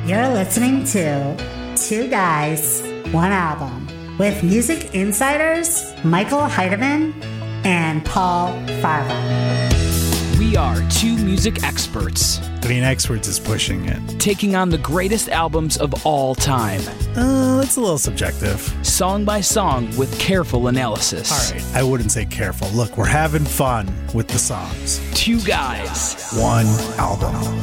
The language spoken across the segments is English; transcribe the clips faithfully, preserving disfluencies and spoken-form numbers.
You're listening to Two Guys, One Album with music insiders Michael Heidemann and Paul Farva. We are two music experts. I mean, experts is pushing it. Taking on the greatest albums of all time. Uh, that's a little subjective. Song by song with careful analysis. All right, I wouldn't say careful. Look, we're having fun with the songs. Two guys. One album.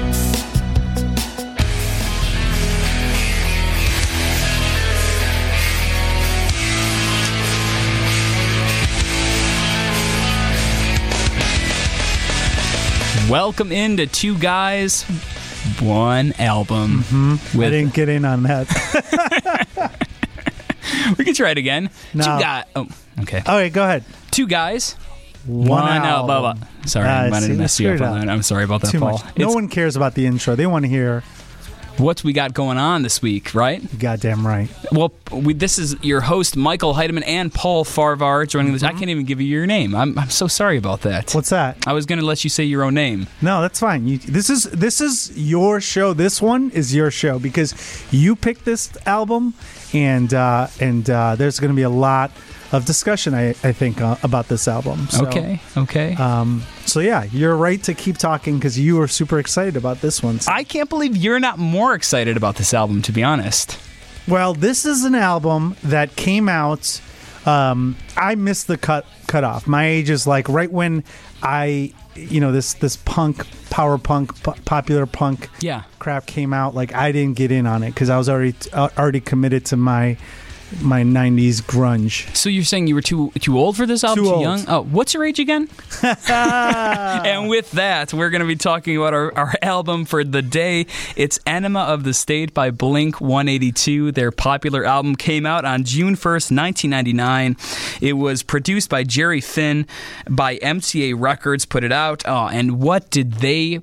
Welcome into Two Guys, One Album. Mm-hmm. With... I didn't get in on that. We can try it again. No. Two guys. Oh, okay. All right, go ahead. Two guys, One, one album. album. Sorry, Uh, I might see, have messed you up screwed on up. that. I'm sorry about that, Too Paul. much. No It's one cares about the intro. They want to hear. what we got going on this week, right? You goddamn right. Well, we, this is your host, Michael Heidemann, and Paul Farvar joining us. I can't even give you your name. I'm, I'm so sorry about that. What's that? I was going to let you say your own name. No, that's fine. You, this is this is your show. This one is your show because you picked this album, and uh, and uh, there's going to be a lot of discussion, I, I think, uh, about this album. So, Okay, okay. Um, so yeah, you're right to keep talking because you were super excited about this one. I can't believe you're not more excited about this album, to be honest. Well, this is an album that came out. Um, I missed the cut cutoff. My age is like right when I, you know, this this punk, power punk, po- popular punk Yeah. crap came out. Like I didn't get in on it because I was already uh, already committed to my my nineties grunge. So you're saying you were too too old for this album? Too Too, old. young? Oh, what's your age again? And with that, we're going to be talking about our, our album for the day. It's Enema of the State by Blink one eighty-two. Their popular album came out on June first, nineteen ninety-nine. It was produced by Jerry Finn, by M C A Records, put it out. Oh, and what did they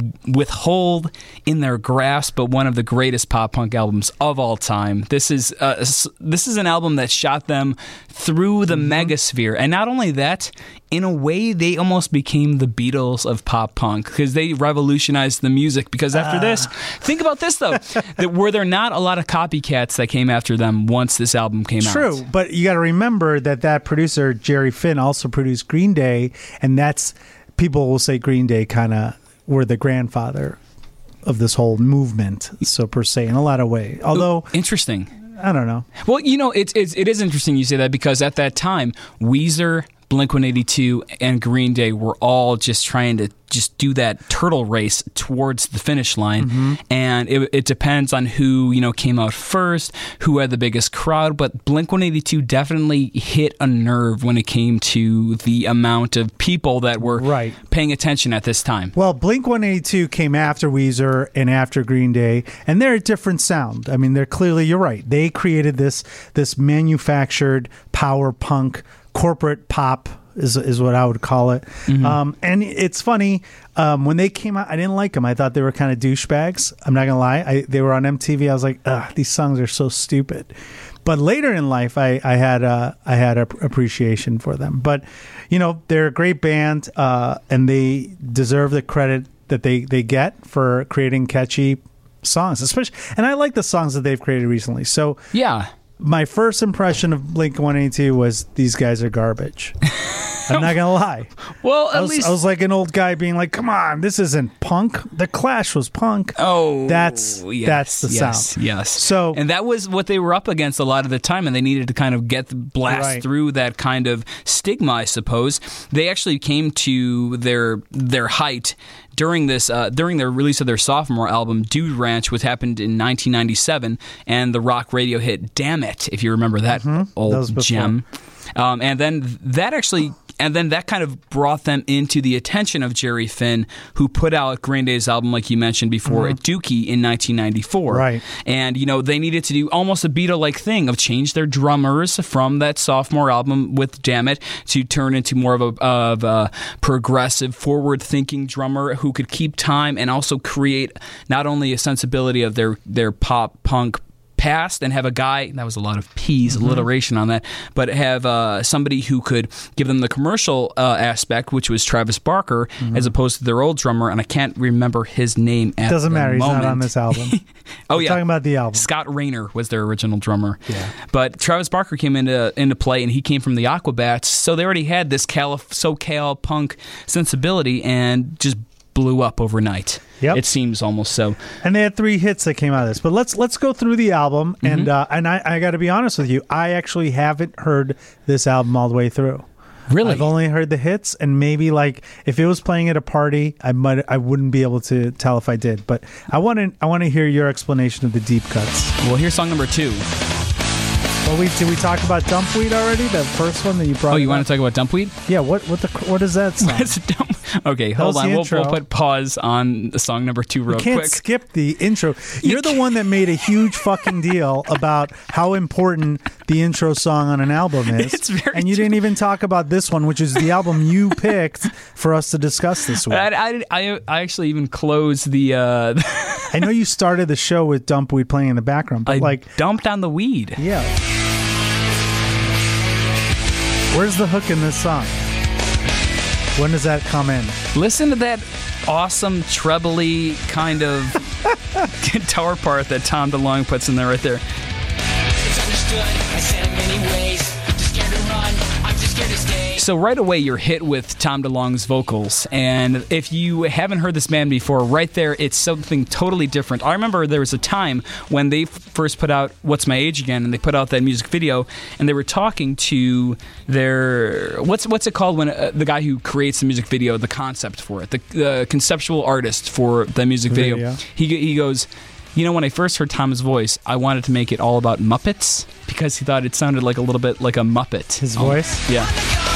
withhold in their grasp, but one of the greatest pop punk albums of all time. This is uh, this is an album that shot them through the mm-hmm. megasphere, and not only that, in a way, they almost became the Beatles of pop punk because they revolutionized the music. Because after uh. this, think about this though: that were there not a lot of copycats that came after them once this album came True, out? True, but you got to remember that that producer Jerry Finn also produced Green Day, and that's people will say Green Day kind of were the grandfather of this whole movement, so per se, in a lot of ways. Although, Ooh, interesting. I don't know. Well, you know, it's, it's, it is interesting you say that because at that time, Weezer, Blink one eighty-two, and Green Day were all just trying to just do that turtle race towards the finish line. Mm-hmm. And it, it depends on who, you know, came out first, who had the biggest crowd. But Blink one eighty-two definitely hit a nerve when it came to the amount of people that were right. paying attention at this time. Well, Blink one eighty-two came after Weezer and after Green Day, and they're a different sound. I mean, they're clearly, you're right. They created this this manufactured power punk corporate pop is is what I would call it. Mm-hmm. Um, and it's funny, um, when they came out, I didn't like them. I thought they were kind of douchebags. I'm not going to lie. I, they were on M T V. I was like, ugh, these songs are so stupid. But later in life, I, I had a, I had a appreciation for them. But, you know, they're a great band, uh, and they deserve the credit that they, they get for creating catchy songs, especially. And I like the songs that they've created recently. So yeah. My first impression of Blink one eighty-two was these guys are garbage. I'm not gonna lie. Well, at I was, least I was like an old guy being like, "Come on, this isn't punk. The Clash was punk." Oh, that's yes, that's the yes, sound. Yes. So, and that was what they were up against a lot of the time, and they needed to kind of get the blast right. through that kind of stigma, I suppose. They actually came to their their height during this uh, during their release of their sophomore album, Dude Ranch, which happened in nineteen ninety-seven, and the rock radio hit "Damn It," if you remember that mm-hmm. old that gem. Um, and then that actually. And then that kind of brought them into the attention of Jerry Finn, who put out Green Day's album, like you mentioned before, mm-hmm. Dookie in nineteen ninety-four. Right. And, you know, they needed to do almost a Beatle-like thing of change their drummers from that sophomore album with Damn It to turn into more of a, of a progressive, forward-thinking drummer who could keep time and also create not only a sensibility of their, their pop, punk, past and have a guy, that was a lot of P's, mm-hmm. alliteration on that, but have uh, somebody who could give them the commercial uh, aspect, which was Travis Barker, mm-hmm. as opposed to their old drummer, and I can't remember his name at Doesn't the matter, moment. he's not on this album. oh, We're yeah. talking about the album. Scott Rayner was their original drummer. Yeah. But Travis Barker came into into play, and he came from the Aquabats, so they already had this Calif- SoCal punk sensibility, and just blew up overnight. Yep. It seems almost so. And they had three hits that came out of this. But let's let's go through the album. Mm-hmm. And uh, and I, I got to be honest with you, I actually haven't heard this album all the way through. Really? I've only heard the hits, and maybe like if it was playing at a party, I might I wouldn't be able to tell if I did. But I want to I want to hear your explanation of the deep cuts. Well, here's song number two. Well, we did we talk about Dumpweed already? The first one that you brought. Oh, you up? want to talk about Dumpweed? Yeah. What what the what is that song? It's dump. Okay, hold on. We'll, we'll put pause on the song number two real you can't quick. skip the intro. You're the one that made a huge fucking deal about how important the intro song on an album is. It's very and you true. didn't even talk about this one, which is the album you picked for us to discuss this week. I, I, I, I actually even closed the... Uh, I know you started the show with Dumpweed playing in the background, but I like... dumped on the weed. Yeah. Where's the hook in this song? When does that come in? Listen to that awesome trebly kind of guitar part that Tom DeLonge puts in there right there. It's understood. I said it many ways. Just scared to run. I'm just scared to stay. So right away you're hit with Tom DeLonge's vocals, and if you haven't heard this band before, right there it's something totally different. I remember there was a time when they f- first put out What's My Age Again, and they put out that music video, and they were talking to their what's what's it called when uh, the guy who creates the music video, the concept for it, the, the conceptual artist for the music video. Video. He he goes, you know, when I first heard Tom's voice, I wanted to make it all about Muppets because he thought it sounded like a little bit like a Muppet. His Oh, voice? yeah.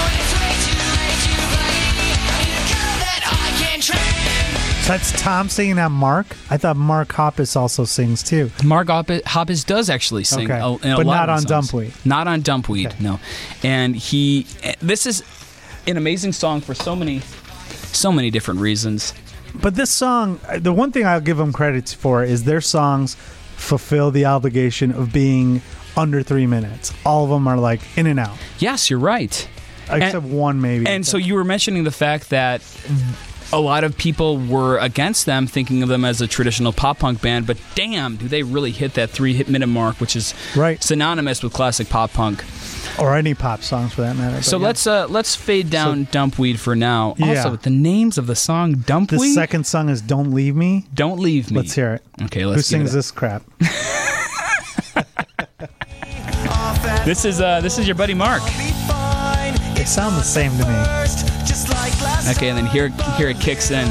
So that's Tom singing that Mark? I thought Mark Hoppus also sings too. Mark Hoppus, Hoppus does actually sing, Okay. a, in a But lot not of on the songs. Dumpweed. Not on Dumpweed, Okay. no. And he, this is an amazing song for so many, so many different reasons. But this song, the one thing I'll give them credit for is their songs fulfill the obligation of being under three minutes. All of them are like in and out. Yes, you're right. Except and, one maybe. And so you were mentioning the fact that a lot of people were against them, thinking of them as a traditional pop punk band, but damn, do they really hit that three hit minute mark, which is right. synonymous with classic pop punk. Or any pop songs for that matter. So yeah. let's uh, let's fade down so, Dumpweed for now. Yeah. Also, the names of the song Dumpweed. The second song is Don't Leave Me. Don't Leave Me. Let's hear it. Okay, let's Who give sings it this crap? This is uh, this is your buddy Mark. They sound the same to me. Okay, and then here here it kicks in.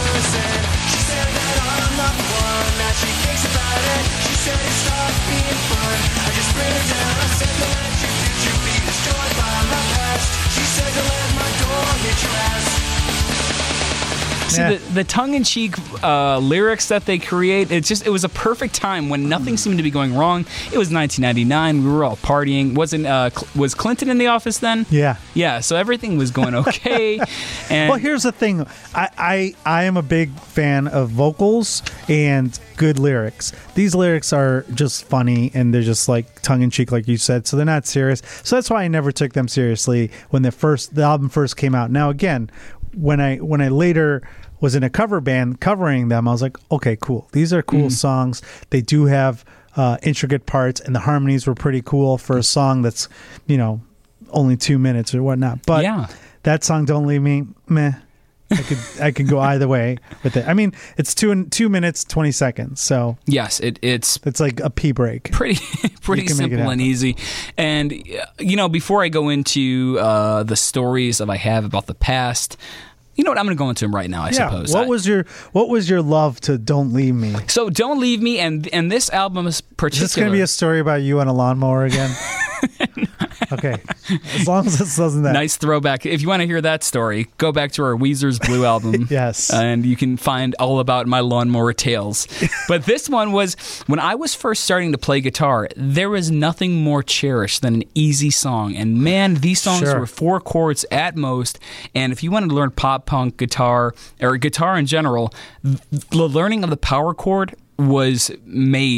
See, Yeah. the, the tongue-in-cheek uh, lyrics that they create, it's just it was a perfect time when nothing seemed to be going wrong. It was nineteen ninety-nine. We were all partying. Wasn't uh, Cl- was Clinton in the office then? Yeah. Yeah, so everything was going okay. And Well, here's the thing. I, I, I am a big fan of vocals and good lyrics. These lyrics are just funny, and they're just like tongue-in-cheek, like you said, so they're not serious. So that's why I never took them seriously when the first the album first came out. Now, again, when I when I later was in a cover band covering them, I was like, okay, cool. These are cool mm. songs. They do have uh, intricate parts, and the harmonies were pretty cool for a song that's, you know, only two minutes or whatnot. But yeah. that song, Don't Leave Me, meh. I could I could go either way with it. I mean, it's two two minutes twenty seconds, so yes, it, it's it's like a pee break. Pretty pretty simple and easy. And you know, before I go into uh, the stories that I have about the past, you know what? I'm going to go into them right now. I yeah. suppose. What I, was your What was your love to Don't Leave Me? So Don't Leave Me, and and this album is particular. Is this going to be a story about you on a lawnmower again? Okay, as long as this doesn't that. Nice throwback. If you want to hear that story, go back to our Weezer's Blue album. Yes. And you can find all about my lawnmower tales. But this one was, when I was first starting to play guitar, there was nothing more cherished than an easy song. And man, these songs Sure. were four chords at most. And if you wanted to learn pop punk guitar, or guitar in general, the learning of the power chord was made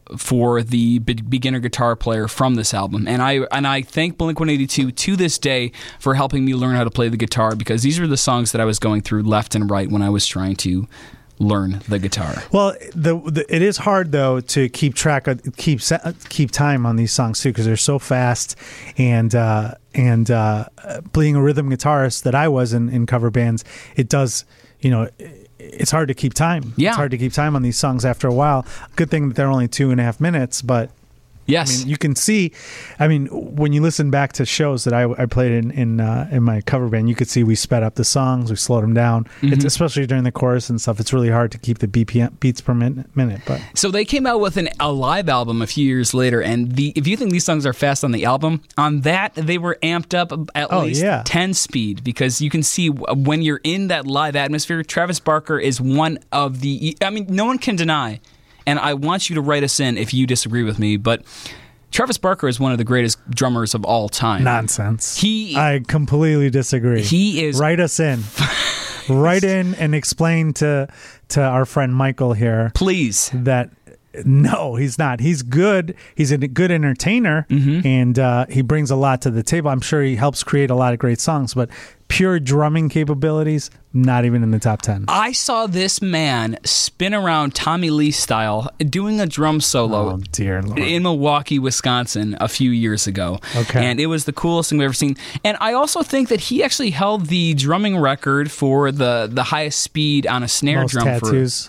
for the be- beginner guitar player from this album. And I and I thank Blink one eighty-two to this day for helping me learn how to play the guitar, because these were the songs that I was going through left and right when I was trying to learn the guitar. Well, the, the it is hard though to keep track of keep keep time on these songs too, because they're so fast. And uh, and uh, being a rhythm guitarist that I was in, in cover bands, it does, you know, it's hard to keep time. Yeah. It's hard to keep time on these songs after a while. Good thing that they're only two and a half minutes, but yes, I mean, you can see. I mean, when you listen back to shows that I, I played in in, uh, in my cover band, you could see we sped up the songs, we slowed them down. Mm-hmm. It's especially during the chorus and stuff. It's really hard to keep the B P M beats per minute. minute but so they came out with an, a live album a few years later, and the if you think these songs are fast on the album, on that they were amped up at oh, least yeah. ten speed, because you can see when you're in that live atmosphere. Travis Barker is one of the. I mean, no one can deny, and I want you to write us in if you disagree with me, but Travis Barker is one of the greatest drummers of all time. Nonsense. He, I completely disagree. He is. Write us in. Write in and explain to to our friend Michael here, please, that no, he's not. He's good. He's a good entertainer, mm-hmm. and uh, he brings a lot to the table. I'm sure he helps create a lot of great songs, but pure drumming capabilities, not even in the top ten. I saw this man spin around Tommy Lee style doing a drum solo Oh, dear Lord. in Milwaukee, Wisconsin a few years ago. Okay. And it was the coolest thing we've ever seen. And I also think that he actually held the drumming record for the, the highest speed on a snare Most drum tattoos.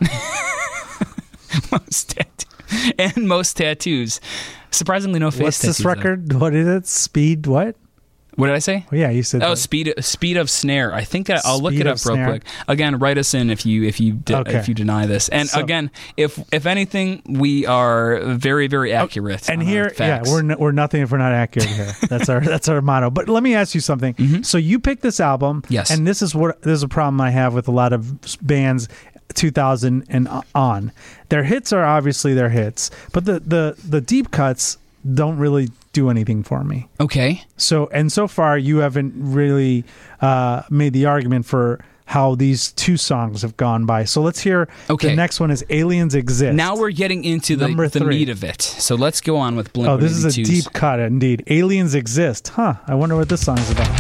for most tattoos. And most tattoos. Surprisingly, no face What's tattoos. this record? What is it? Speed what? What did I say? Oh, yeah, you said Oh, that. speed speed of snare. I think I, I'll look Speed it of up real snare. quick. Again, write us in if you if you de- Okay. if you deny this. And So- again, if if anything, we are very very accurate. And on our here, yeah, facts. we're n- we're nothing if we're not accurate here. That's our that's our motto. But let me ask you something. So you picked this album, Yes. and this is what this is a problem I have with a lot of bands, two thousand and on. Their hits are obviously their hits, but the the the deep cuts don't really do anything for me. okay. So and so far, you haven't really uh, made the argument for how these two songs have gone by. So let's hear. Okay. The next one is "Aliens Exist." Now we're getting into the, Number the three. meat of it. So let's go on with Blink Oh, this is a one eighty-two's. deep cut indeed. Aliens Exist. Huh. I wonder what this song's about.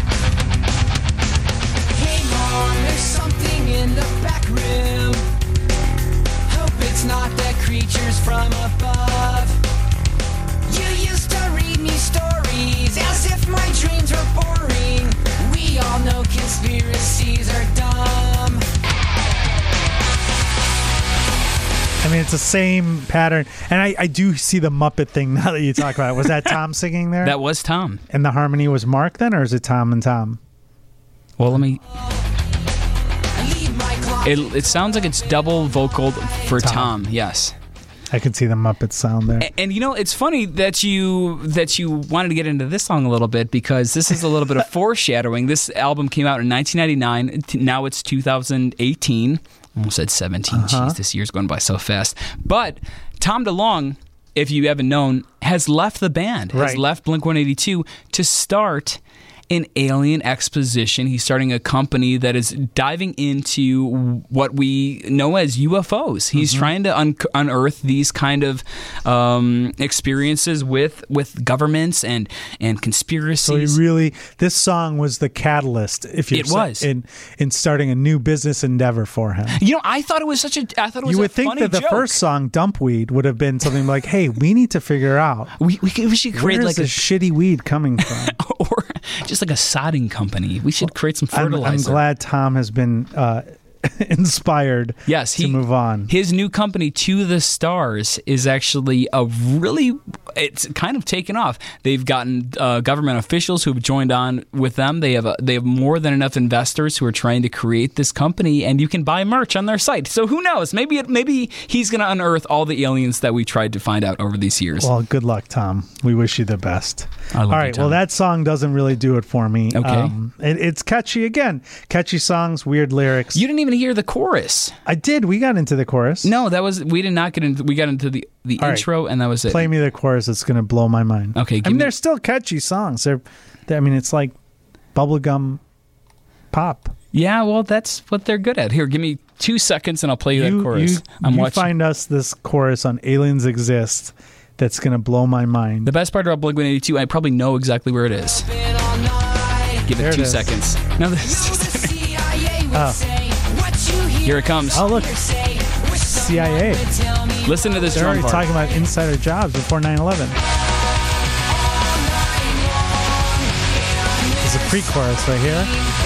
Hang on, there's something in the back room. Hope it's not the creatures from above. You used to read me stories as if my dreams were boring. We all know conspiracies are dumb. I mean, it's the same pattern. And I, I do see the Muppet thing now that you talk about it. Was that Tom singing there? That was Tom. And the harmony was Mark then, or is it Tom and Tom? Well, let me. I leave my clock. It it sounds like it's double vocaled for Tom. Tom. Yes. I can see the Muppet sound there. And, and you know, it's funny that you that you wanted to get into this song a little bit, because this is a little bit of foreshadowing. This album came out in nineteen ninety-nine. Now it's two thousand eighteen. Almost said seventeen. Uh-huh. Jeez, this year's going by so fast. But Tom DeLonge, if you haven't known, has left the band. Has Right. left Blink one eighty-two to start an alien exposition. He's starting a company that is diving into what we know as U F Os. He's Mm-hmm. trying to un- unearth these kind of um, experiences with with governments and and So he conspiracies. really, this song was the catalyst, if you It was. in in starting a new business endeavor for him. you know, I thought it was such a. I thought it was You a would think funny that the joke. first song, "Dumpweed," would have been something like, "Hey, we need to figure out we we, could- we should where create is like a this shitty weed coming from." or just like a sodding company. We should create some I'm, fertilizer. I'm glad Tom has been uh, inspired. Yes, to he, move on. His new company, To the Stars, is actually a really, it's kind of taken off. They've gotten uh, government officials who have joined on with them. They have a, they have more than enough investors who are trying to create this company, and you can buy merch on their site. So who knows? Maybe it, maybe he's going to unearth all the aliens that we tried to find out over these years. Well, good luck, Tom. We wish you the best. I love All you, right. Well, Tom. that song doesn't really do it for me. Okay. it, it's catchy again. Catchy songs, weird lyrics. You didn't even hear the chorus. I did. We got into the chorus. No, that was we did not get into. We got into the the All right. intro, and that was it. Play me the chorus. It's going to blow my mind. Okay, I give mean, me- they're still catchy songs. They're, they're. I mean, it's like bubblegum pop. Yeah, well, that's what they're good at. Here, give me two seconds and I'll play you, You, that chorus. you, I'm you watching. find us this chorus on Aliens Exist that's going to blow my mind. The best part about Blink one eighty-two, I probably know exactly where it is. Been all night. Give There it it two is. seconds. No, this The C I A would Oh. say what you hear. Here it comes. Oh, look. Say, wish C I A. someone would tell me Listen to this They're drum already part. talking about insider jobs before nine eleven. There's a pre-chorus right here.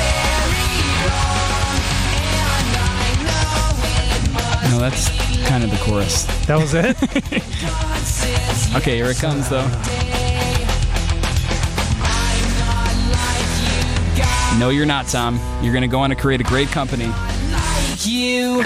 No, that's kind of the chorus. That was it? Okay, here it comes, though. No, you're not, Tom. You're going to go on to create a great company. you.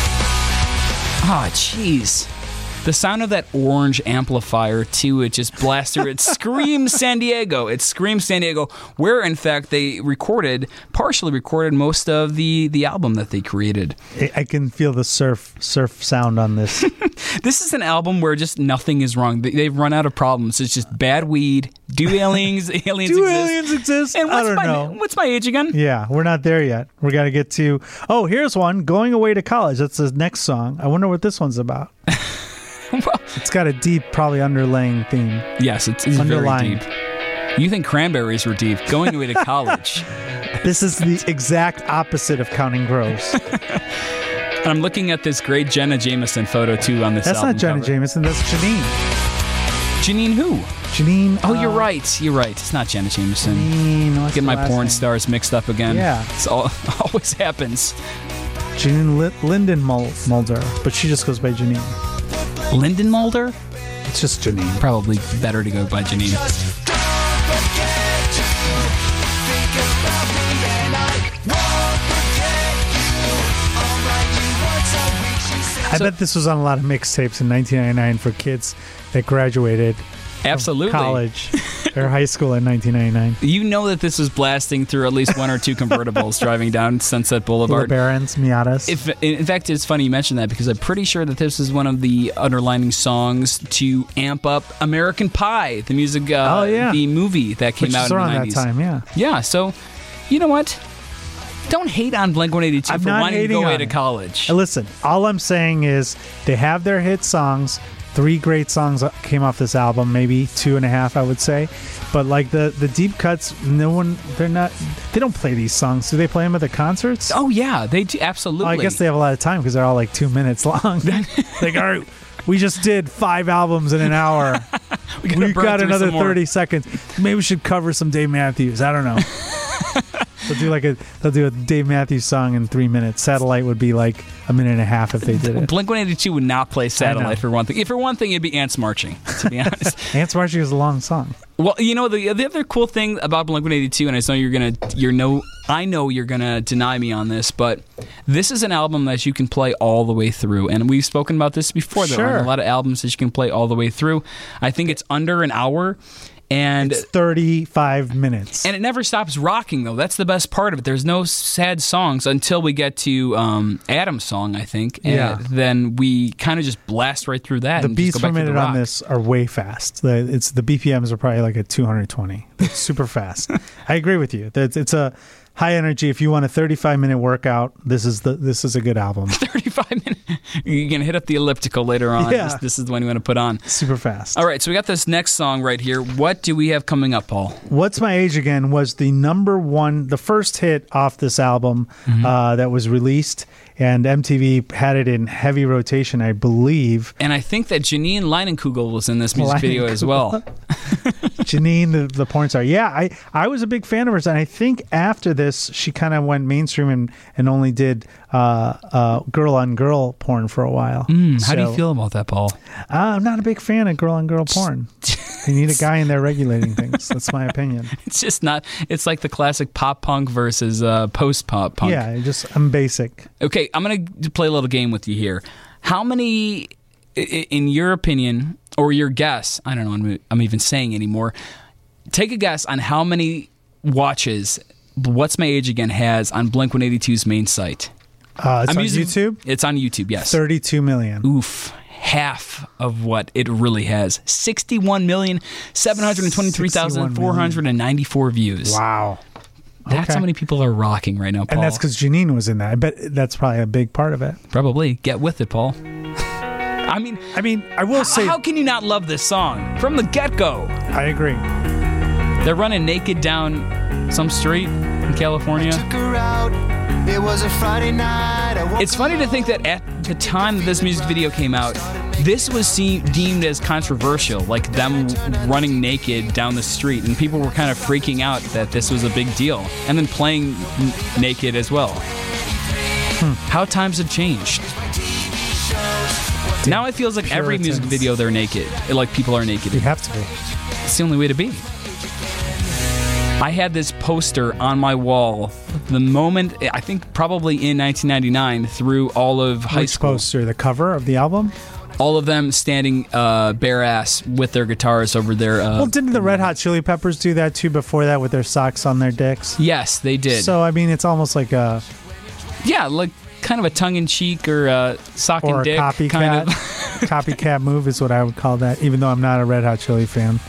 Ah, jeez. The sound of that orange amplifier, too, it just blasts through. It screams San Diego. It screams San Diego, where, in fact, they recorded, partially recorded most of the, the album that they created. I- I can feel the surf surf sound on this. This is an album where just nothing is wrong. They- They've run out of problems. It's just bad weed. Do aliens, aliens Do exist? aliens exist? And I what's don't my, know. What's my age again? Yeah, we're not there yet. We got to get to. Oh, here's one. Going Away to College. That's the next song. I wonder what this one's about. Well, It's got a deep, probably underlaying theme. yes, it's, it's very Underlined. deep. You think cranberries were deep. Going away to college. This is the exact opposite of Counting Crows. And I'm looking at this great Jenna Jameson photo, too, on this That's album not Jenna cover. Jameson. That's Janine. Janine who? Janine. Oh, you're uh, right. You're right. It's not Jenna Jameson. Janine. What's Get the my last porn name? stars mixed up again. Yeah. It's all always happens. Janine Li- Linden Mul- Mulder, but she just goes by Janine. Lyndon Mulder? It's just Janine. Probably better to go by Janine. Just don't forget to think about me and I won't forget you. I'll write you once a week, she said. I bet this was on a lot of mixtapes in nineteen ninety-nine for kids that graduated Absolutely. college or high school in nineteen ninety-nine. You know that this was blasting through at least one or two convertibles driving down Sunset Boulevard. LeBarons, Miatas. If, in fact, it's funny you mentioned that because I'm pretty sure that this is one of the underlining songs to amp up American Pie, the music, uh, Oh, yeah. the movie that came which out is in the around nineties. that time, yeah. Yeah, so you know what? Don't hate on Blink one eighty-two I'm for not wanting to hating go away on to it. college. Uh, Listen, all I'm saying is they have their hit songs. Three great songs came off this album, maybe two and a half, I would say. But like the the deep cuts, no one, they're not, they don't play these songs. Do they play them at the concerts? Oh yeah, they do absolutely. Well, I guess they have a lot of time because they're all like two minutes long. Like, all right, we just did five albums in an hour. we gotta We've burn got through another some more. thirty seconds. Maybe we should cover some Dave Matthews. I don't know. They'll do like a they'll do a Dave Matthews song in three minutes. Satellite would be like a minute and a half if they did it. Blink one eighty-two would not play Satellite know. for one thing. If for one thing, it'd be Ants Marching. To be honest. Ants Marching is a long song. Well, you know the the other cool thing about Blink one eighty-two, and I know you're gonna you're no I know you're gonna deny me on this, but this is an album that you can play all the way through, and we've spoken about this before. There Sure. are a lot of albums that you can play all the way through. I think it's under an hour, and It's thirty-five minutes. and it never stops rocking though. That's the best part of it. There's no sad songs until we get to um, Adam's song, I think. And Yeah. then we kind of just blast right through that. the and beats just go per back to the minute on rock. this are way fast. The, it's the B P Ms are probably like at two hundred twenty. It's super fast. I agree with you. It's, it's a high energy. If you want a thirty-five minute workout, this is the this is a good album. thirty-five minutes. You're gonna hit up the elliptical later on. Yeah. This, this is the one you want to put on. Super fast. All right, so we got this next song right here. What do we have coming up, Paul? What's My Age Again was the number one, the first hit off this album Mm-hmm. uh, that was released, and M T V had it in heavy rotation, I believe. And I think that Janine Leinenkugel was in this music video as well. Janine, the, the porn star. Yeah, I, I was a big fan of hers, and I think after this, she kind of went mainstream and, and only did uh, uh, girl on girl porn for a while. Mm, how do you So, feel about that, Paul? Uh, I'm not a big fan of girl on girl porn. You need a guy in there regulating things. That's my opinion. It's just not. It's like the classic pop punk versus uh, post pop punk. Yeah, I just I'm basic. Okay, I'm going to play a little game with you here. How many, i- i- in your opinion, or your guess, I don't know what I'm even saying anymore, take a guess on how many watches What's My Age Again has on Blink one eighty-two's main site. Uh, it's I'm on using- YouTube. It's on YouTube, yes. thirty-two million. Oof. Half of what it really has. sixty-one million, seven hundred twenty-three thousand, four hundred ninety-four views. Wow. That's Okay. how many people are rocking right now, Paul. And that's because Janine was in that. I bet that's probably a big part of it. Probably. Get with it, Paul. I mean, I mean, I will say, how can you not love this song? From the get-go. I agree. They're running naked down some street in California. Took her out. It was a Friday night. I woke It's funny to think that at the time that this music video came out, this was seen, deemed as controversial, like them running naked down the street, and people were kind of freaking out that this was a big deal, and then playing n- naked as well. Hmm. How times have changed. Now it feels like every music Puritans. video they're naked, like people are naked. You have to be. It's the only way to be. I had this poster on my wall the moment, I think probably in nineteen ninety-nine, through all of high Which school. poster? The cover of the album? All of them standing uh, bare ass with their guitars over their. Uh, Well, didn't the Red Hot Chili Peppers do that too before that with their socks on their dicks? yes, they did. So, I mean, it's almost like a yeah, like kind of a tongue in cheek or uh, sock or and a dick copycat kind of. copycat move is what I would call that, even though I'm not a Red Hot Chili fan.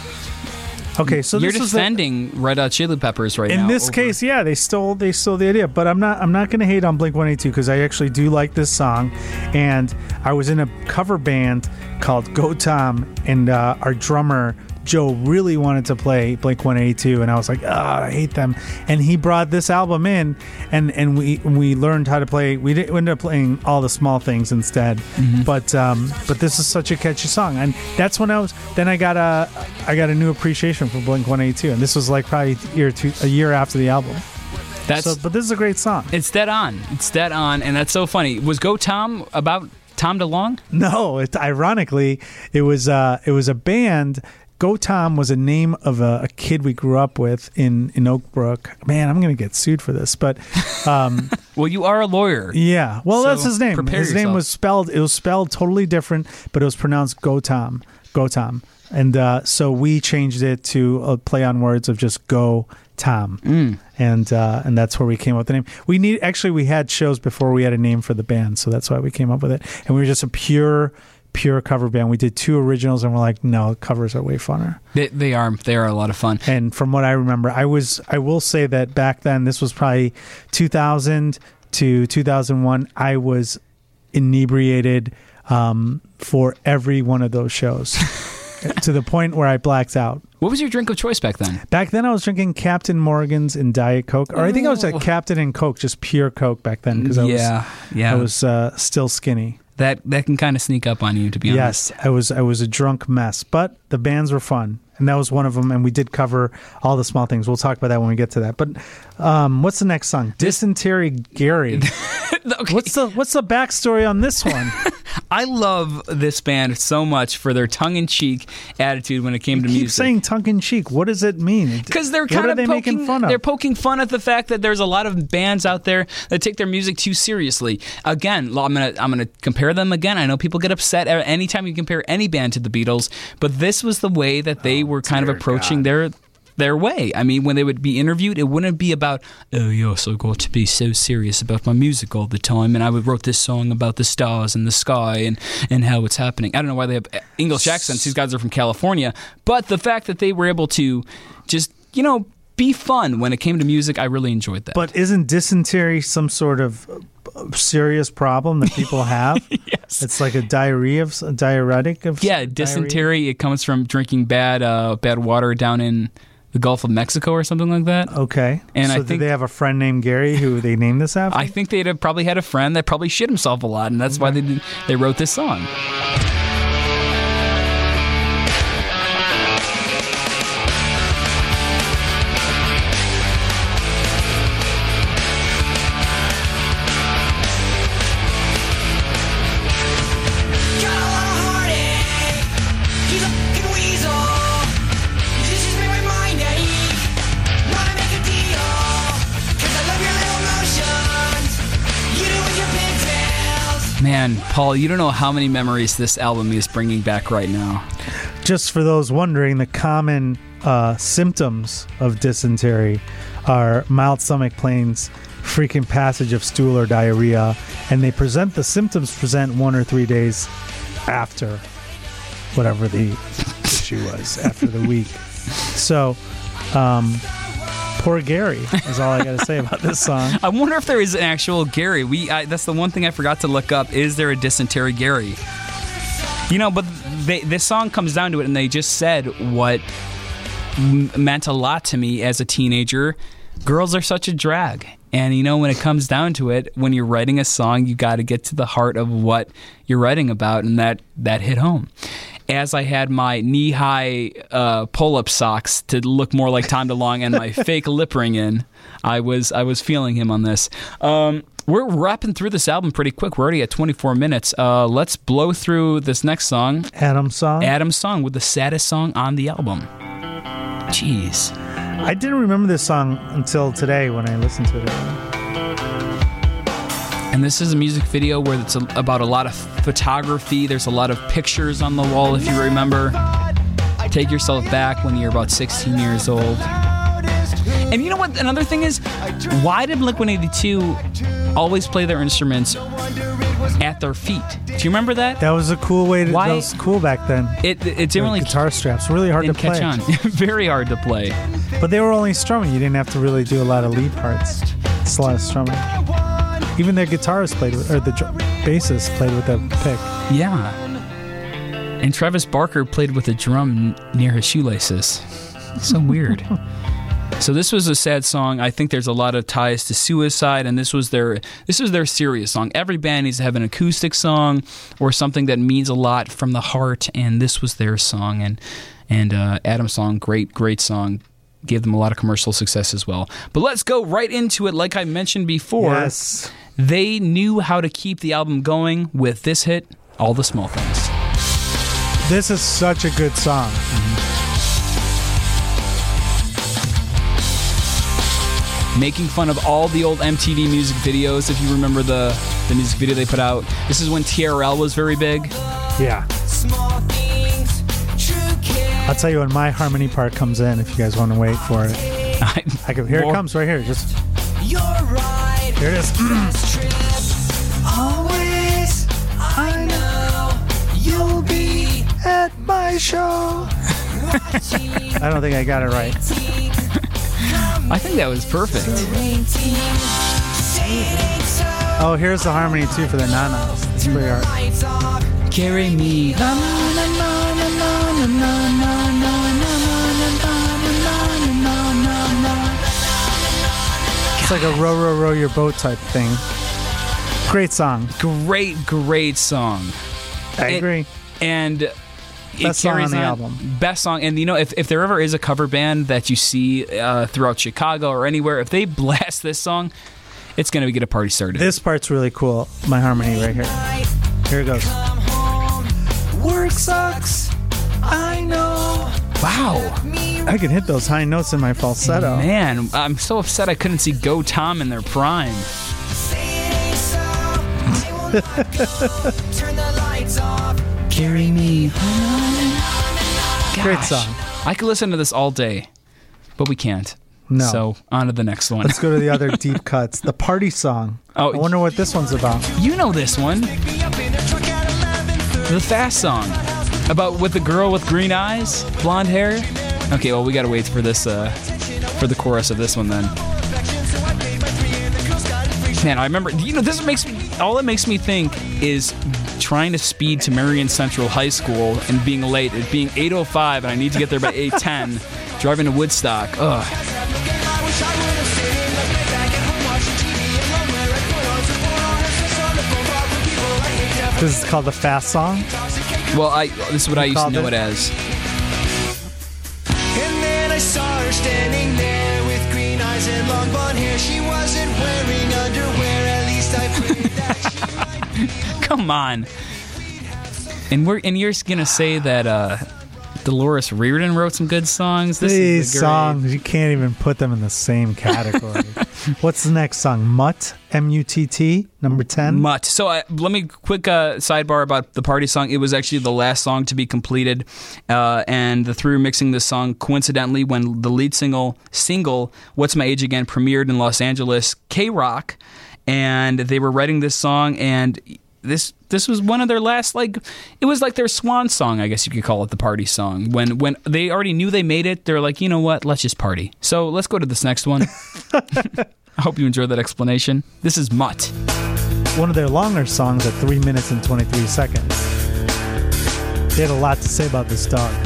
Okay, so You're this was the, defending Red Hot Chili Peppers right now. in this over- case, yeah, they stole they stole the idea, but I'm not I'm not going to hate on Blink one eighty-two because I actually do like this song, and I was in a cover band called Go Tom, and uh, our drummer Joe really wanted to play Blink one eighty-two, and I was like, oh, I hate them, and he brought this album in, and and we we learned how to play. We, did, we ended up playing All the Small Things instead, Mm-hmm. but um, but this is such a catchy song, and that's when I was. Then I got a I got a new appreciation for Blink one eighty-two, and this was like probably a year two, a year after the album. That's So, but this is a great song. it's dead on. It's dead on, and that's so funny. Was Go Tom about Tom DeLonge? No, it ironically it was uh, it was a band. Go Tom was a name of a, a kid we grew up with in, in Oak Brook. Man, I'm going to get sued for this, but um, Well, you are a lawyer. yeah. Well, So that's his name. prepare His name yourself. was spelled. It was spelled totally different, but it was pronounced Go Tom. Go Tom, and uh, so we changed it to a play on words of just Go Tom, Mm. and uh, and that's where we came up with the name. We need actually we had shows before we had a name for the band, so that's why we came up with it. And we were just a pure. Pure cover band. We did two originals, and we're like, no, covers are way funner. They, they are. They are a lot of fun. And from what I remember, I was, I will say that back then, this was probably two thousand to two thousand one. I was inebriated um, for every one of those shows to the point where I blacked out. What was your drink of choice back then? Back then, I was drinking Captain Morgan's and Diet Coke, or I think I was Ooh. at Captain and Coke, just pure Coke back then, because I was, yeah, yeah. I was uh, still skinny. that that can kind of sneak up on you, to be honest. Yes, I was I was a drunk mess, but the bands were fun, and that was one of them. And we did cover All the Small Things. We'll talk about that when we get to that. But um, what's the next song? Dysentery Gary. Okay. What's the what's the backstory on this one? I love this band so much for their tongue-in-cheek attitude when it came to Keep music. saying tongue in cheek. What does it mean? Because they're What kind are of they poking, making fun of? They're poking fun at the fact that there's a lot of bands out there that take their music too seriously. Again, I'm gonna I'm gonna compare them again. I know people get upset anytime you compare any band to the Beatles, but this was the way that they were kind of dear approaching God. their their way. I mean, when they would be interviewed, it wouldn't be about, oh yes, I got to be so serious about my music all the time, and I wrote this song about the stars and the sky and, and how it's happening. I don't know why they have English accents. These guys are from California, but the fact that they were able to just, you know, be fun when it came to music, I really enjoyed that. But isn't dysentery some sort of uh, serious problem that people have? yes. It's like a diarrhea of a diuretic of Yeah, diarrhea? dysentery, it comes from drinking bad uh, bad water down in the Gulf of Mexico or something like that. Okay. And so I did think- they have a friend named Gary who they named this after? I think they'd have probably had a friend that probably shit himself a lot, and that's why they did, they wrote this song. Got a lot of heartache. He's a fucking weasel. This is me reminding. Wanna make a deal. 'Cause I love your little motions. You do with your pigtails. Man, Paul, you don't know how many memories this album is bringing back right now. Just for those wondering, the common uh, symptoms of dysentery are mild stomach pains, frequent passage of stool or diarrhea, and they present the symptoms present one or three days after whatever the issue was after the week. So, um, Poor Gary is all I got to say about this song. I wonder if there is an actual Gary. We I, that's the one thing I forgot to look up. Is there a dysentery Gary? You know, but they, this song comes down to it, and they just said what m- meant a lot to me as a teenager. Girls are such a drag. And, you know, when it comes down to it, when you're writing a song, you got to get to the heart of what you're writing about, and that, that hit home. As I had my knee-high uh, pull-up socks to look more like Tom DeLonge and my fake lip ring in, I was I was feeling him on this. Um, we're wrapping through this album pretty quick. We're already at twenty-four minutes. Uh, let's blow through this next song. Adam's song? Adam's song, with the saddest song on the album. Jeez. I didn't remember this song until today when I listened to it. And this is a music video where it's a, about a lot of photography. There's a lot of pictures on the wall, if you remember. Take yourself back when you're about sixteen years old. And you know what? Another thing is, why did Blink one eighty-two always play their instruments at their feet? Do you remember that? That was a cool way to. Why? That was cool back then. It it didn't really guitar straps really hard to didn't play. catch on. Very hard to play. But they were only strumming. You didn't have to really do a lot of lead parts. It's a lot of strumming. Even their guitarist played with, or the dr- bassist played with a pick. Yeah. And Travis Barker played with a drum n- near his shoelaces. So weird. So this was a sad song. I think there's a lot of ties to suicide, and this was their this was their serious song. Every band needs to have an acoustic song or something that means a lot from the heart, and this was their song. And and uh, Adam's song, great, great song. Gave them a lot of commercial success as well. But let's go right into it. Like I mentioned before, Yes. they knew how to keep the album going with this hit, All the Small Things. This is such a good song. Making fun of all the old M T V music videos, if you remember the, the music video they put out. This is when T R L was very big. Yeah. Small things, true care. I'll tell you when my harmony part comes in if you guys want to wait for it. I, I can, here Well- it comes right here. Just You're right. here it is. Last trip. Always, I know you'll be At my show. watching. I don't think I got it right. I think that was perfect. Oh, here's the harmony too for the nanas. It's pretty hard. Carry me. It's like a row, row, row your boat type thing. Great song. Great, great song. I It- agree. And it Best song carries on the on- album. Best song. And you know, if, if there ever is a cover band that you see uh, throughout Chicago or anywhere, if they blast this song, it's going to get a party started. This part's really cool. My harmony right here. Here it goes. Work sucks. I know. Wow. I can hit those high notes in my falsetto. Man, I'm so upset I couldn't see Go Tom in their prime. Say it ain't so. I won't let go. Turn the lights off. Carry me. Great Gosh, song. I could listen to this all day, but we can't. No. So on to the next one. Let's go to the other deep cuts. The party song. Oh, I wonder what this one's about. You know this one. The Fast song. About with the girl with green eyes, blonde hair. Okay, well, we gotta wait for this, uh, for the chorus of this one then. Man, I remember, you know, this makes me, all it makes me think is trying to speed to Marion Central High School and being late. It being eight oh five and I need to get there by eight ten, driving to Woodstock. Ugh. This is called the Fast Song. Well, I this is what I used to called know it? it as. And then I saw her standing there with green eyes and long blonde hair. She wasn't wearing underwear, at least I prayed that she might. Come on. And we're and you're gonna say that uh, Dolores Reardon wrote some good songs. This These is the great- songs, you can't even put them in the same category. What's the next song? Mutt? M U T T? Number ten? Mutt. So uh, let me quick uh, sidebar about the party song. It was actually the last song to be completed, uh, and the three were mixing this song coincidentally when the lead single single "What's My Age Again" premiered in Los Angeles, K-Rock, and they were writing this song and this this was one of their last, like, it was like their swan song, I guess you could call it, the party song. When when they already knew they made it, they're like, you know what, let's just party. So let's go to this next one. I hope you enjoyed that explanation. This is Mutt. One of their longer songs at three minutes and twenty-three seconds. They had a lot to say about this dog.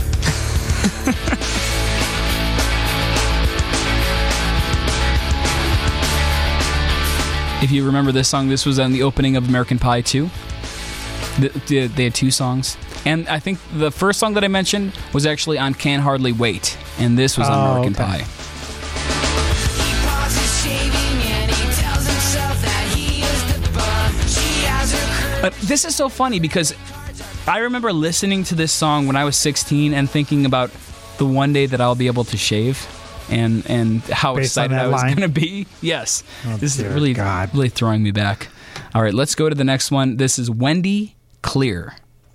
If you remember this song, this was on the opening of American Pie two. They, they had two songs. And I think the first song that I mentioned was actually on Can't Hardly Wait. And this was on Oh, American okay. Pie. He pauses shaving and he tells himself that he is the bum. She has her curve. But this is so funny because I remember listening to this song when I was sixteen and thinking about the one day that I'll be able to shave. And and how Based on excited that I was line? going to be. Yes. Oh, this is dear really, God. really throwing me back. All right, let's go to the next one. This is Wendy Clear.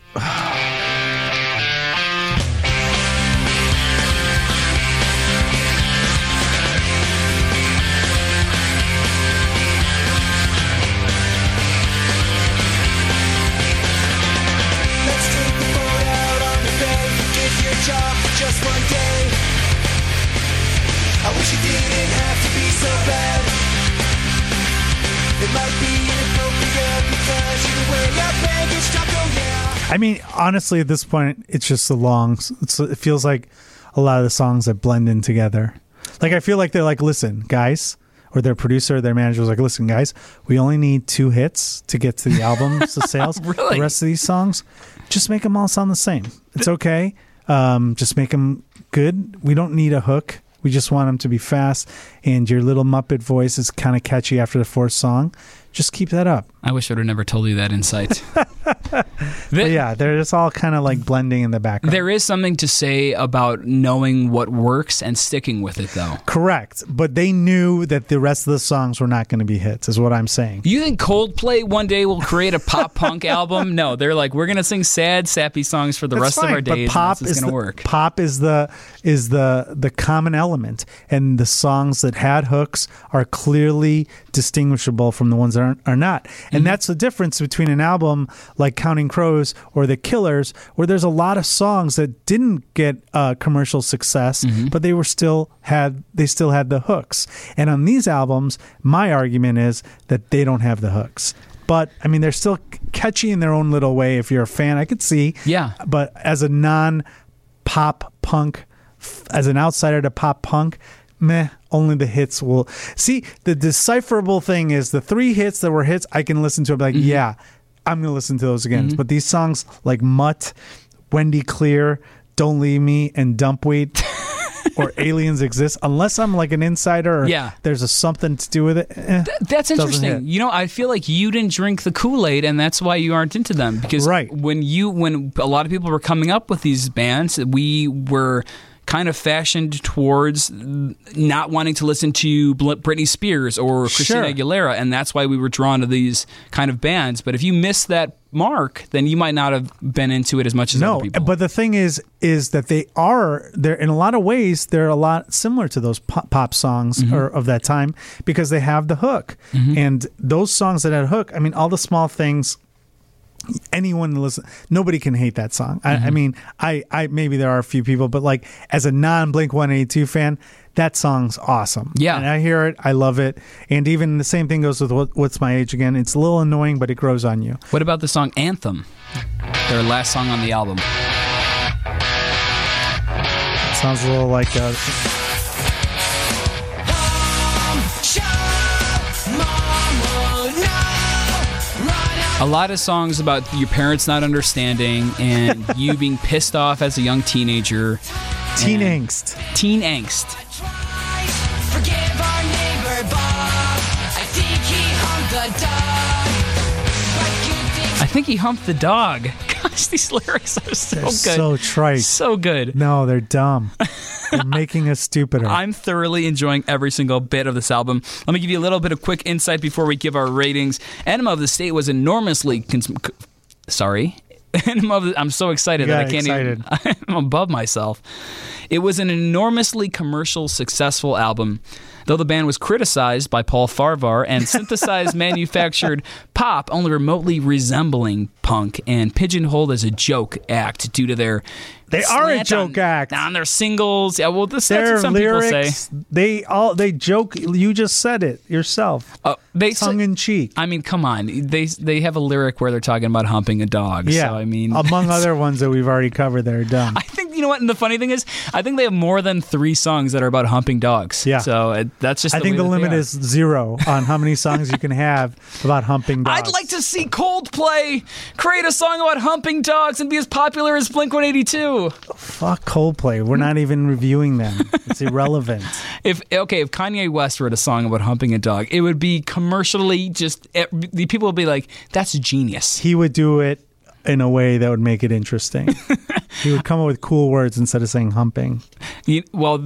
Let's take the boat out on the bay. Forget your job for just one day. I wish it didn't have to be so bad. It might be inappropriate because you're way up baggage talk, oh yeah. I mean, honestly, at this point, it's just the longs. It's, it feels like a lot of the songs that blend in together. Like, I feel like they're like, listen, guys, or their producer, their manager was like, listen, guys, we only need two hits to get to the albums, the sales. Really? The rest of these songs, just make them all sound the same. It's okay. Um, just make them good. We don't need a hook. We just want them to be fast. And your little Muppet voice is kind of catchy after the fourth song. Just keep that up. I wish I would have never told you that insight. But yeah, they're just all kind of like blending in the background. There is something to say about knowing what works and sticking with it, though. Correct. But they knew that the rest of the songs were not going to be hits, is what I'm saying. You think Coldplay one day will create a pop punk album? No, they're like, we're going to sing sad, sappy songs for the That's rest fine, of our days. But pop and that's is going the, to work. Pop is the is the the common element, and the songs that had hooks are clearly distinguishable from the ones that aren't, are not. And Mm-hmm. that's the difference between an album like Counting Crows or The Killers, where there's a lot of songs that didn't get uh, commercial success, Mm-hmm. but they were still had they still had the hooks. And on these albums, my argument is that they don't have the hooks. But I mean, they're still catchy in their own little way. If you're a fan, I could see. Yeah. But as a non-pop punk, f- as an outsider to pop punk, meh, only the hits will. See, the decipherable thing is the three hits that were hits, I can listen to and be like, yeah, I'm going to listen to those again. But these songs like Mutt, Wendy Clear, Don't Leave Me, and Dumpweed, or Aliens Exist, unless I'm like an insider or Yeah. there's a something to do with it. eh, That's doesn't interesting. hit. You know, I feel like you didn't drink the Kool-Aid, and that's why you aren't into them. Because Right. when you, when a lot of people were coming up with these bands, we were kind of fashioned towards not wanting to listen to Bl- Britney Spears or Christina Sure. Aguilera, and that's why we were drawn to these kind of bands. But if you missed that mark, then you might not have been into it as much as No, other people. but the thing is, is that they are they're in a lot of ways they're a lot similar to those pop, pop songs Mm-hmm. or, of that time because they have the hook, and those songs that had a hook. I mean, all the small things. Anyone listen, nobody can hate that song. I, Mm-hmm. I mean, I, I maybe there are a few people, but like as a non Blink one eighty-two fan, that song's awesome. Yeah. and I hear it, I love it, and even the same thing goes with what, What's My Age Again. It's a little annoying, but it grows on you. What about the song Anthem? Their last song on the album. It sounds a little like uh, A lot of songs about your parents not understanding and you being pissed off as a young teenager. teen And- angst. Teen angst. Forgive our neighbor Bob. I think he humped the dog. But you think I think he humped the dog. Gosh, these lyrics are so They're good. so trite. So good. No, they're dumb. They're making us stupider. I'm thoroughly enjoying every single bit of this album. Let me give you a little bit of quick insight before we give our ratings. Enema of the State was enormously... Cons- c- sorry. Enema of the, I'm so excited You that I got can't excited. even... I'm above myself. It was an enormously commercial, successful album, though the band was criticized by Paul Farvar and synthesized manufactured pop only remotely resembling punk and pigeonholed as a joke act due to their They are a slant joke on, act. on their singles. Yeah, well, this, that's Their what some lyrics, people say. they all they joke. You just said it yourself. Uh, they Tongue say, in cheek. I mean, come on. They they have a lyric where they're talking about humping a dog. Yeah, So, I mean, among other ones that we've already covered that are dumb. I think, you know what? And the funny thing is, I think they have more than three songs that are about humping dogs. Yeah. So it, that's just I the think way the that they limit are. is zero on how many songs you can have about humping dogs. I'd like to see Coldplay create a song about humping dogs and be as popular as Blink one eighty-two. Fuck Coldplay. We're not even reviewing them. It's irrelevant. If okay, if Kanye West wrote a song about humping a dog, it would be commercially just it, the people would be like, "That's genius." He would do it in a way that would make it interesting. He would come up with cool words instead of saying humping. You, well,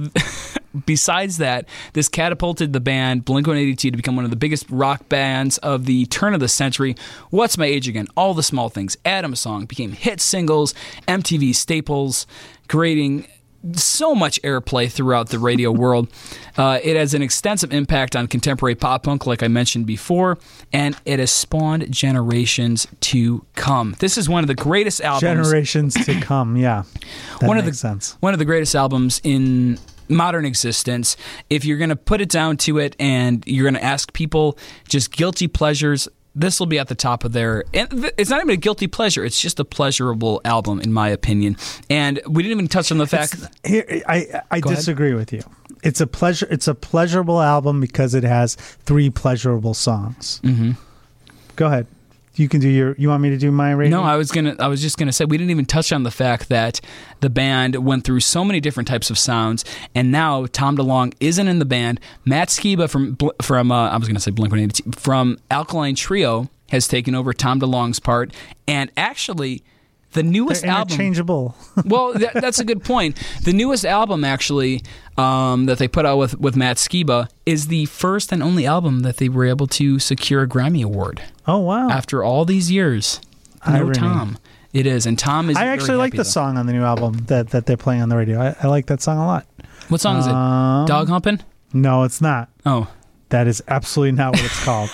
besides that, this catapulted the band Blink one eighty-two to become one of the biggest rock bands of the turn of the century. What's My Age Again? All the Small Things, Adam Song became hit singles, M T V staples, creating so much airplay throughout the radio world. Uh, it has an extensive impact on contemporary pop punk, like I mentioned before, and it has spawned generations to come. This is one of the greatest albums. Generations to come, yeah. That one makes of the, sense. One of the greatest albums in modern existence. If you're going to put it down to it and you're going to ask people just guilty pleasures, this will be at the top of their... And th- it's not even a guilty pleasure. It's just a pleasurable album, in my opinion. And we didn't even touch on the fact... It's- here, I, I Go ahead. disagree with you. It's a pleasure. It's a pleasurable album because it has three pleasurable songs. Mm-hmm. Go ahead. You can do your... You want me to do my rating? No, I was gonna. I was just gonna say we didn't even touch on the fact that the band went through so many different types of sounds, and now Tom DeLonge isn't in the band. Matt Skiba from Bl- from uh, I was gonna say Blink one eighty-two from Alkaline Trio has taken over Tom DeLonge's part, and actually, the newest They're album. interchangeable. Well, that, that's a good point. The newest album, actually, um, that they put out with, with Matt Skiba is the first and only album that they were able to secure a Grammy Award Oh, wow. after all these years. No Irony. Tom. It is, and Tom is. I very actually like happy, the though. song on the new album that, that they're playing on the radio. I, I like that song a lot. What song is it? Um, Dog humping? No, it's not. Oh, That is absolutely not what it's called.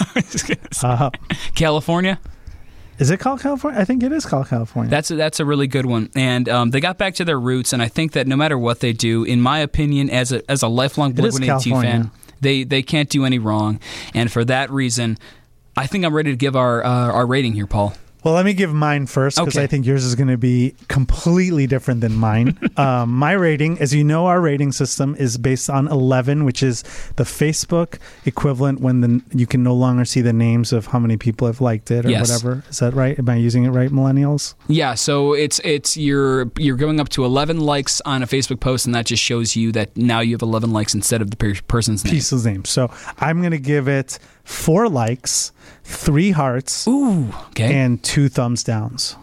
uh, California. is it called California? I think it is called California. That's a, that's a really good one, and um, they got back to their roots. And I think that no matter what they do, in my opinion, as a as a lifelong Blink is one eighty-two California. fan, they they can't do any wrong. And for that reason, I think I'm ready to give our uh, our rating here, Paul. Well, let me give mine first because Okay. I think yours is going to be completely different than mine. um, my rating, as you know, our rating system is based on eleven, which is the Facebook equivalent when the you can no longer see the names of how many people have liked it or Yes. whatever. Is that right? Am I using it right, millennials? Yeah, so it's it's you're you're going up to eleven likes on a Facebook post, and that just shows you that now you have eleven likes instead of the per- person's name. People's names. So I'm going to give it four likes, three hearts, Ooh, okay. and two thumbs downs.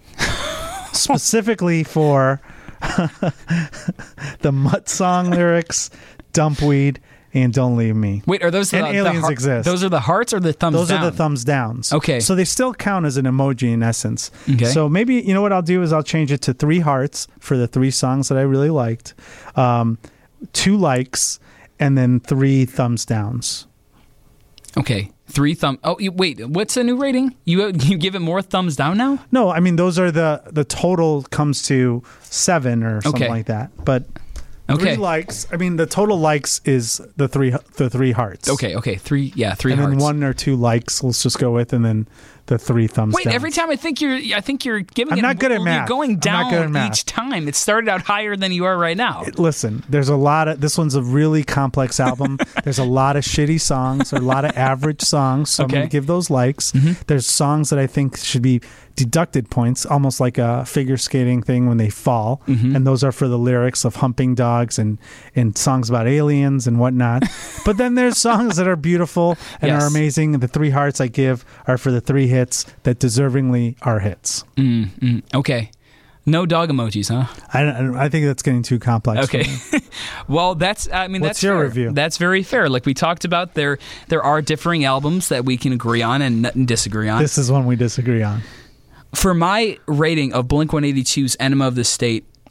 Specifically for the Mutt Song lyrics, Dumpweed, and Don't Leave Me. Wait, are those the, And the aliens heart- exist. Those are the hearts or the thumbs Those down? are the thumbs downs. Okay. So they still count as an emoji in essence. Okay. So maybe, you know what I'll do is I'll change it to three hearts for the three songs that I really liked, um, two likes, and then three thumbs downs. Okay, three thumb. Oh, you, wait, what's the new rating? You you give it more thumbs down now? No, I mean, those are the, the total comes to seven or something Okay. like that. But Okay. three likes, I mean, the total likes is the three the three hearts. Okay, okay, three. Yeah, three And hearts. then one or two likes, let's just go with, and then the three thumbs Wait, downs. every time I think you're, I think you're giving I'm it. not good at you're math. going I'm down not good at math. each time. It started out higher than you are right now. Listen, there's a lot of this one's a really complex album. There's a lot of shitty songs, or a lot of average songs. So I'm Okay. going to give those likes. There's songs that I think should be deducted points, almost like a figure skating thing when they fall. And those are for the lyrics of humping dogs and, and songs about aliens and whatnot. But then there's songs that are beautiful and Yes. are amazing. The three hearts I give are for the three hits that deservingly are hits. Mm, mm, okay, no dog emojis, huh? I, don't- I think that's getting too complex. for Okay. me. Well, that's. I mean, What's that's your fair. review? That's very fair. Like we talked about, there there are differing albums that we can agree on and n- disagree on. This is one we disagree on. For my rating of Blink one eighty-two's Enema of the State,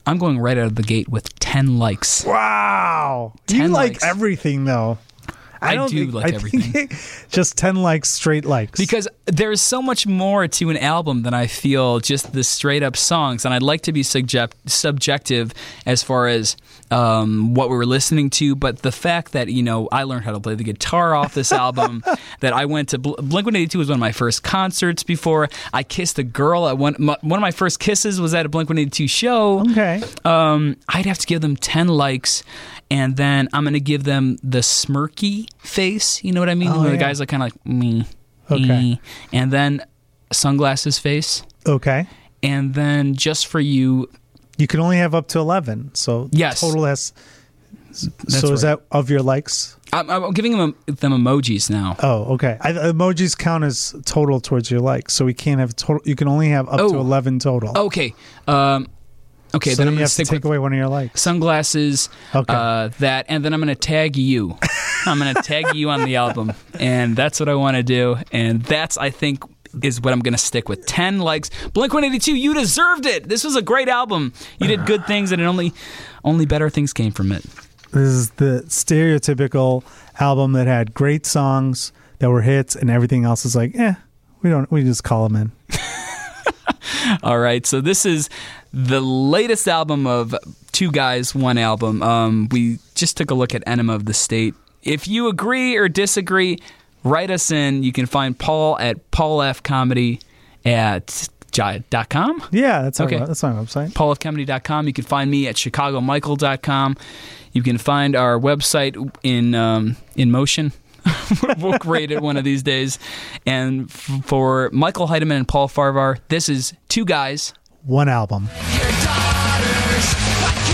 I'm going right out of the gate with ten likes. Wow. You ten like likes. everything, though. I don't do think- like I everything. think just ten likes, straight likes. Because there's so much more to an album than I feel just the straight up songs. And I'd like to be subject- subjective as far as um, what we were listening to. But the fact that, you know, I learned how to play the guitar off this album, that I went to Bl- Blink one eighty-two was one of my first concerts before. I kissed a girl at one, my, one of my first kisses was at a Blink one eighty-two show. Okay. Um, I'd have to give them ten likes. And then I'm going to give them the smirky face. You know what I mean? Oh, Where the yeah. guy's like kind of like, me. Okay. eh. And then sunglasses face. Okay. And then just for you, You can only have up to eleven. So Yes. total has. That's so is right. that of your likes? I'm, I'm giving them, them emojis now. Oh, okay. I, emojis count as total towards your likes. So we can't have total. You can only have up Oh. to eleven total. Okay. Um, okay, so then I'm you going to have to stick take with away one of your likes. sunglasses, Okay. uh, that, and then I'm going to tag you. I'm going to tag you on the album. And that's what I want to do. And that's, I think, is what I'm going to stick with. ten likes. Blink one eighty-two, you deserved it. This was a great album. You did good things, and it only, only better things came from it. This is the stereotypical album that had great songs that were hits, and everything else is like, eh, we don't. We just call them in. All right, so this is the latest album of Two Guys, One Album. Um, we just took a look at Enema of the State. If you agree or disagree, write us in. You can find Paul at paul f comedy at dot com. Yeah, that's Okay. our, that's my website. paul f comedy dot com. You can find me at chicago michael dot com. You can find our website in um, in motion. We'll create it one of these days. And f- for Michael Heidemann and Paul Farvar, this is Two Guys. One album. Your daughters, like